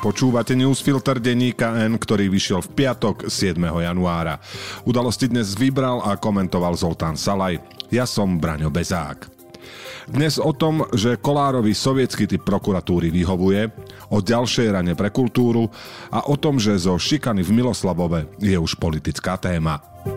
Počúvate newsfilter denníka N, ktorý vyšiel v piatok 7. januára. Udalosti dnes vybral a komentoval Zoltán Salaj. Ja som Braňo Bezák. Dnes o tom, že Kollárovi sovietsky typ prokuratúry vyhovuje, o ďalšej rane pre kultúru a o tom, že zo šikany v Miloslavove je už politická téma.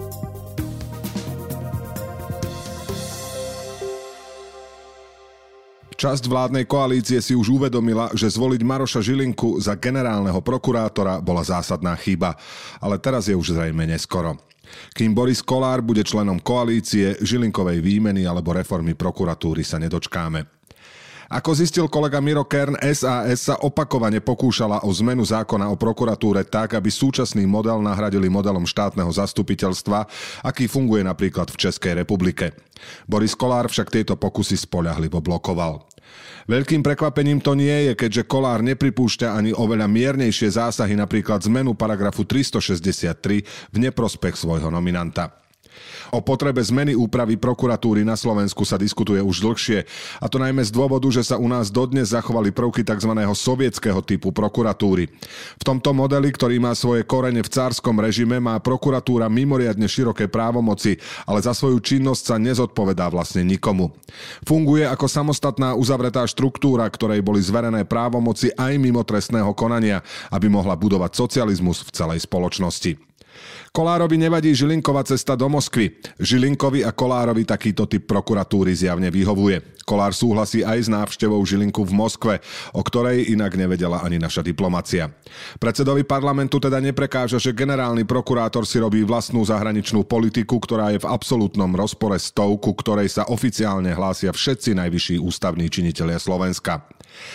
Časť vládnej koalície si už uvedomila, že zvoliť Maroša Žilinku za generálneho prokurátora bola zásadná chyba, ale teraz je už zrejme neskoro. Kým Boris Kollár bude členom koalície, Žilinkovej výmeny alebo reformy prokuratúry sa nedočkáme. Ako zistil kolega Miro Kern, SAS sa opakovane pokúšala o zmenu zákona o prokuratúre tak, aby súčasný model nahradili modelom štátneho zastupiteľstva, aký funguje napríklad v Českej republike. Boris Kollár však tieto pokusy spoľahlivo blokoval. Veľkým prekvapením to nie je, keďže Kollár nepripúšťa ani oveľa miernejšie zásahy, napríklad zmenu paragrafu 363 v neprospech svojho nominanta. O potrebe zmeny úpravy prokuratúry na Slovensku sa diskutuje už dlhšie, a to najmä z dôvodu, že sa u nás dodnes zachovali prvky tzv. Sovietskeho typu prokuratúry. V tomto modeli, ktorý má svoje korene v cárskom režime, má prokuratúra mimoriadne široké právomoci, ale za svoju činnosť sa nezodpovedá vlastne nikomu. Funguje ako samostatná uzavretá štruktúra, ktorej boli zverené právomoci aj mimo trestného konania, aby mohla budovať socializmus v celej spoločnosti. Kollárovi nevadí Žilinková cesta do Moskvy. Žilinkovi a Kollárovi takýto typ prokuratúry zjavne vyhovuje. Kollár súhlasí aj s návštevou Žilinku v Moskve, o ktorej inak nevedela ani naša diplomacia. Predsedovi parlamentu teda neprekáža, že generálny prokurátor si robí vlastnú zahraničnú politiku, ktorá je v absolútnom rozpore s tou, ku ktorej sa oficiálne hlásia všetci najvyšší ústavní činitelia Slovenska.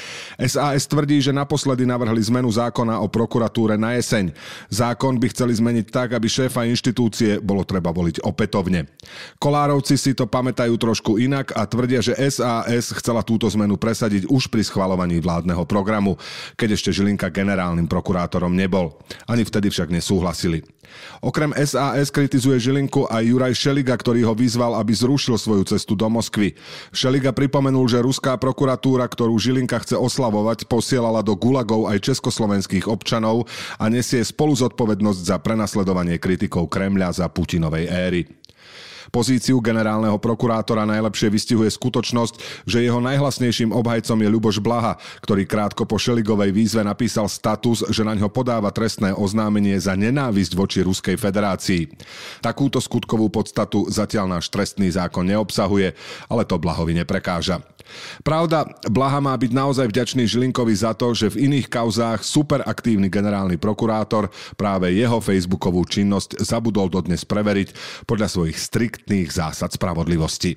SAS tvrdí, že naposledy navrhli zmenu zákona o prokuratúre na jeseň. Zákon by chceli zmeniť tak, aby šéfa inštitúcie bolo treba voliť opätovne. Kollárovci si to pamätajú trošku inak a tvrdia, že SAS chcela túto zmenu presadiť už pri schvaľovaní vládneho programu, keď ešte Žilinka generálnym prokurátorom nebol. Ani vtedy však nesúhlasili. Okrem SAS kritizuje Žilinku aj Juraj Šeliga, ktorý ho vyzval, aby zrušil svoju cestu do Moskvy. Šeliga pripomenul, že ruská prokuratúra, ktorú Žilinka chce oslavovať, posielala do gulagov aj československých občanov a nesie spolu zodpovednosť za prenasledovanie kritikov Kremľa za Putinovej éry. Pozíciu generálneho prokurátora najlepšie vystihuje skutočnosť, že jeho najhlasnejším obhajcom je Ľuboš Blaha, ktorý krátko po Šeligovej výzve napísal status, že naňho podáva trestné oznámenie za nenávisť voči Ruskej federácii. Takúto skutkovú podstatu zatiaľ náš trestný zákon neobsahuje, ale to Blahovi neprekáža. Pravda, Blaha má byť naozaj vďačný Žilinkovi za to, že v iných kauzách superaktívny generálny prokurátor práve jeho facebookovú činnosť zabudol dodnes preveriť podľa svojich striktných zásad spravodlivosti.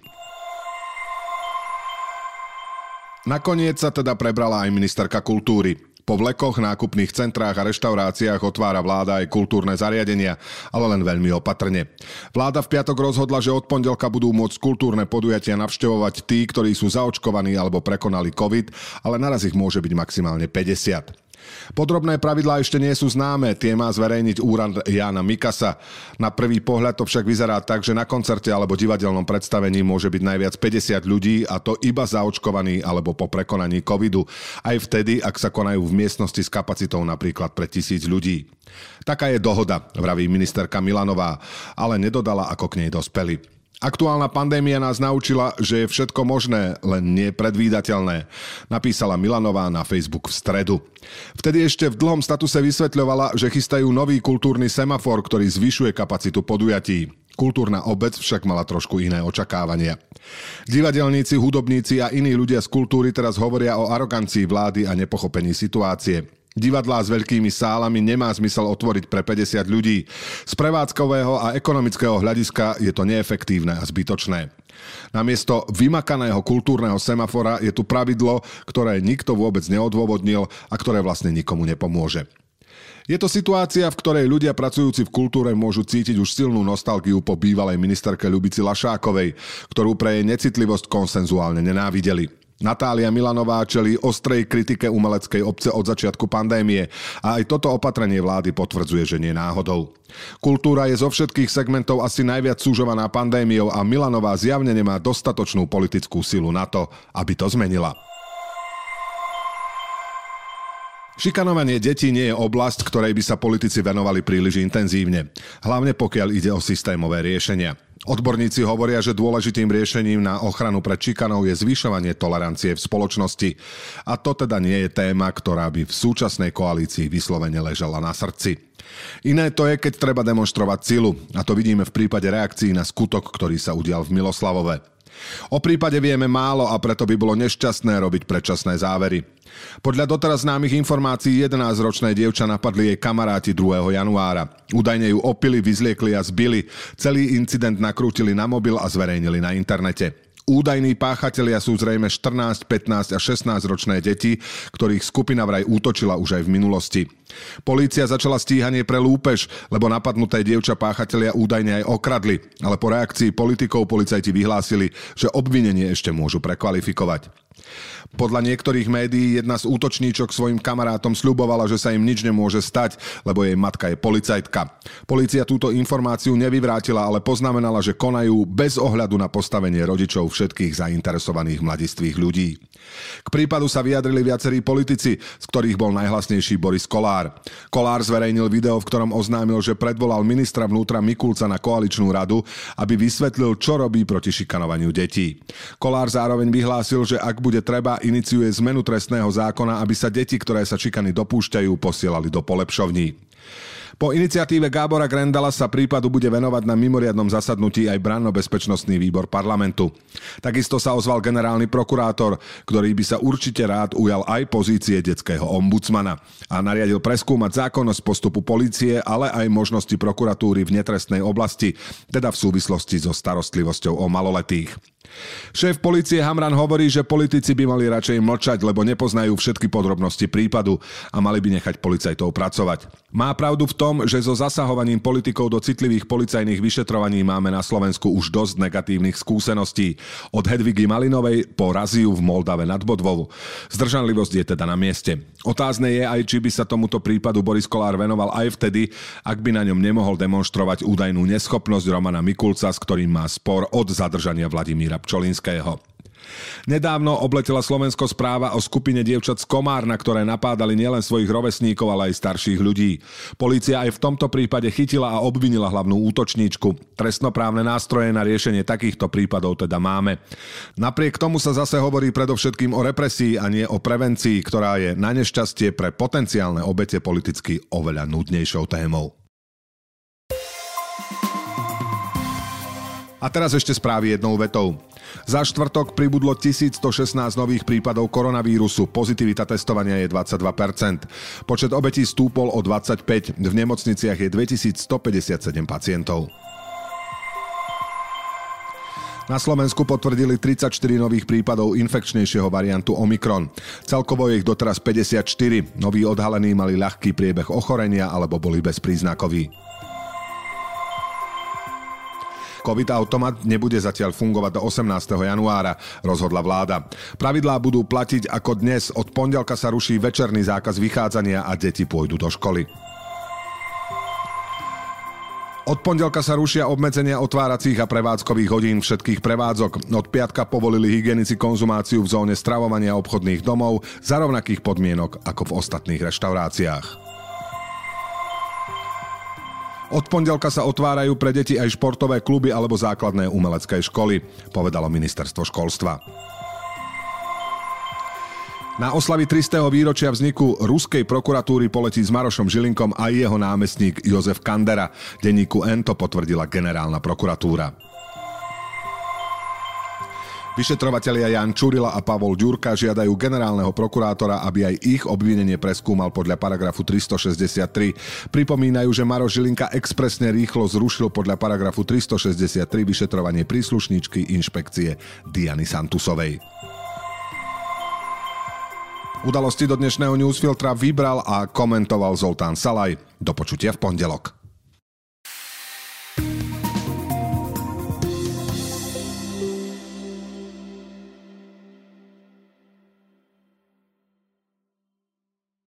Nakoniec sa teda prebrala aj ministerka kultúry. Po vlekoch, nákupných centrách a reštauráciách otvára vláda aj kultúrne zariadenia, ale len veľmi opatrne. Vláda v piatok rozhodla, že od pondelka budú môcť kultúrne podujatia navštevovať tí, ktorí sú zaočkovaní alebo prekonali COVID, ale naraz ich môže byť maximálne 50. Podrobné pravidlá ešte nie sú známe, tie má zverejniť úrad Jána Mikasa. Na prvý pohľad to však vyzerá tak, že na koncerte alebo divadelnom predstavení môže byť najviac 50 ľudí, a to iba zaočkovaní alebo po prekonaní covidu. Aj vtedy, ak sa konajú v miestnosti s kapacitou napríklad pre 1000 ľudí. Taká je dohoda, vraví ministerka Milanová, ale nedodala, ako k nej dospeli. Aktuálna pandémia nás naučila, že je všetko možné, len nie predvídateľné, napísala Milanová na Facebook v stredu. Vtedy ešte v dlhom statuse vysvetľovala, že chystajú nový kultúrny semafor, ktorý zvyšuje kapacitu podujatí. Kultúrna obec však mala trošku iné očakávania. Divadelníci, hudobníci a iní ľudia z kultúry teraz hovoria o arogancii vlády a nepochopení situácie. Divadlá s veľkými sálami nemá zmysel otvoriť pre 50 ľudí. Z prevádzkového a ekonomického hľadiska je to neefektívne a zbytočné. Namiesto vymakaného kultúrneho semafora je tu pravidlo, ktoré nikto vôbec neodôvodnil a ktoré vlastne nikomu nepomôže. Je to situácia, v ktorej ľudia pracujúci v kultúre môžu cítiť už silnú nostalgiu po bývalej ministerke Ľubici Lašákovej, ktorú pre jej necitlivosť konsenzuálne nenávideli. Natália Milanová čelí ostrej kritike umeleckej obce od začiatku pandémie a aj toto opatrenie vlády potvrdzuje, že nie náhodou. Kultúra je zo všetkých segmentov asi najviac súžovaná pandémiou a Milanová zjavne nemá dostatočnú politickú silu na to, aby to zmenila. Šikanovanie detí nie je oblasť, ktorej by sa politici venovali príliš intenzívne. Hlavne pokiaľ ide o systémové riešenia. Odborníci hovoria, že dôležitým riešením na ochranu pred šikanou je zvyšovanie tolerancie v spoločnosti. A to teda nie je téma, ktorá by v súčasnej koalícii vyslovene ležala na srdci. Iné to je, keď treba demonštrovať silu. A to vidíme v prípade reakcií na skutok, ktorý sa udial v Miloslavove. O prípade vieme málo a preto by bolo nešťastné robiť predčasné závery. Podľa doteraz známych informácií 11-ročné dievča napadli jej kamaráti 2. januára. Údajne ju opili, vyzliekli a zbili. Celý incident nakrútili na mobil a zverejnili na internete. Údajní páchatelia sú zrejme 14, 15 a 16 ročné deti, ktorých skupina vraj útočila už aj v minulosti. Polícia začala stíhanie pre lúpež, lebo napadnuté dievča páchatelia údajne aj okradli, ale po reakcii politikov policajti vyhlásili, že obvinenie ešte môžu prekvalifikovať. Podľa niektorých médií jedna z útočníčok svojim kamarátom sľubovala, že sa im nič nemôže stať, lebo jej matka je policajtka. Polícia túto informáciu nevyvrátila, ale poznamenala, že konajú bez ohľadu na postavenie rodičov všetkých zainteresovaných mladistvých ľudí. K prípadu sa vyjadrili viacerí politici, z ktorých bol najhlasnejší Boris Kollár. Kollár zverejnil video, v ktorom oznámil, že predvolal ministra vnútra Mikulca na koaličnú radu, aby vysvetlil, čo robí proti šikanovaniu detí. Kollár zároveň vyhlásil, že ak bude treba, iniciuje zmenu trestného zákona, aby sa deti, ktoré sa šikany dopúšťajú, posielali do polepšovní. Po iniciatíve Gábora Grendala sa prípadu bude venovať na mimoriadnom zasadnutí aj branno-bezpečnostný výbor parlamentu. Takisto sa ozval generálny prokurátor, ktorý by sa určite rád ujal aj pozície detského ombudsmana a nariadil preskúmať zákonnosť postupu polície, ale aj možnosti prokuratúry v netrestnej oblasti, teda v súvislosti so starostlivosťou o maloletých. Šéf polície Hamran hovorí, že politici by mali radšej mlčať, lebo nepoznajú všetky podrobnosti prípadu a mali by nechať policajtov pracovať. Má pravdu v tom, že so zasahovaním politikov do citlivých policajných vyšetrovaní máme na Slovensku už dosť negatívnych skúseností. Od Hedvigy Malinovej po raziu v Moldave nad Bodvou. Zdržanlivosť je teda na mieste. Otázne je aj, či by sa tomuto prípadu Boris Kollár venoval aj vtedy, ak by na ňom nemohol demonštrovať údajnú neschopnosť Romana Mikulca, s ktorým má spor od zadržania Vladimíra Pčolinského. Nedávno obletela Slovensko správa o skupine dievčat z Komárna, ktoré napádali nielen svojich rovesníkov, ale aj starších ľudí. Polícia aj v tomto prípade chytila a obvinila hlavnú útočníčku. Trestnoprávne nástroje na riešenie takýchto prípadov teda máme. Napriek tomu sa zase hovorí predovšetkým o represii a nie o prevencii, ktorá je na nešťastie pre potenciálne obete politicky oveľa nudnejšou témou. A teraz ešte správy jednou vetou. Za štvrtok pribudlo 1116 nových prípadov koronavírusu, pozitivita testovania je 22%. Počet obetí stúpol o 25, v nemocniciach je 2157 pacientov. Na Slovensku potvrdili 34 nových prípadov infekčnejšieho variantu Omikron. Celkovo je ich doteraz 54. Noví odhalení mali ľahký priebeh ochorenia alebo boli bezpríznakoví. COVID-automat nebude zatiaľ fungovať do 18. januára, rozhodla vláda. Pravidlá budú platiť ako dnes. Od pondelka sa ruší večerný zákaz vychádzania a deti pôjdu do školy. Od pondelka sa rušia obmedzenia otváracích a prevádzkových hodín všetkých prevádzok. Od piatka povolili hygienici konzumáciu v zóne stravovania obchodných domov za rovnakých podmienok ako v ostatných reštauráciách. Od pondelka sa otvárajú pre deti aj športové kluby alebo základné umelecké školy, povedalo ministerstvo školstva. Na oslavy 300. výročia vzniku ruskej prokuratúry poletí s Marošom Žilinkom aj jeho námestník Jozef Kandera. Denníku N to potvrdila generálna prokuratúra. Vyšetrovatelia Jan Čurila a Pavol Ďurka žiadajú generálneho prokurátora, aby aj ich obvinenie preskúmal podľa paragrafu 363. Pripomínajú, že Maroš Žilinka expresne rýchlo zrušil podľa paragrafu 363 vyšetrovanie príslušníčky inšpekcie Diany Santusovej. Udalosti do dnešného newsfiltra vybral a komentoval Zoltán Salaj. Do počutia v pondelok.